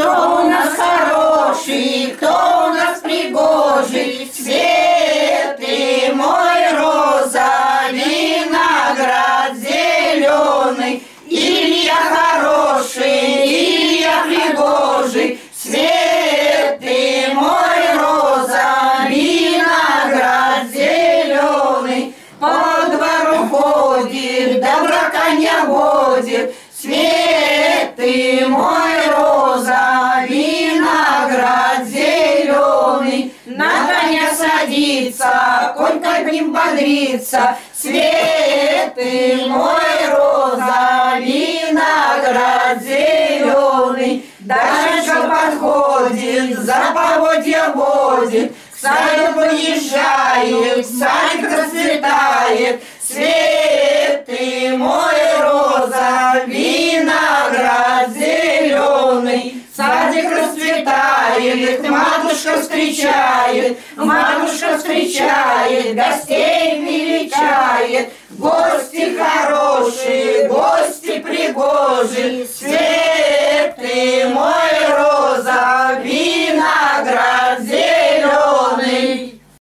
Кто у нас хороший, кто у нас пригожий, свет ты мой, роза, виноград зеленый. Илья хороший, Илья пригожий, свет ты мой, роза, виноград зеленый. По двору ходит, добра коня водит, свет ты мой, роза, виноград зеленый. На коня садится, конь под ним бодрится, свет ты мой, роза, виноград зеленый. Дальше подходит, за поводья водит, к саду подъезжает, садик расцветает, свет ты мой, роза, виноград зеленый. Садик расцветает, матушка встречает, гостей величает. Гости хорошие, гости пригожие,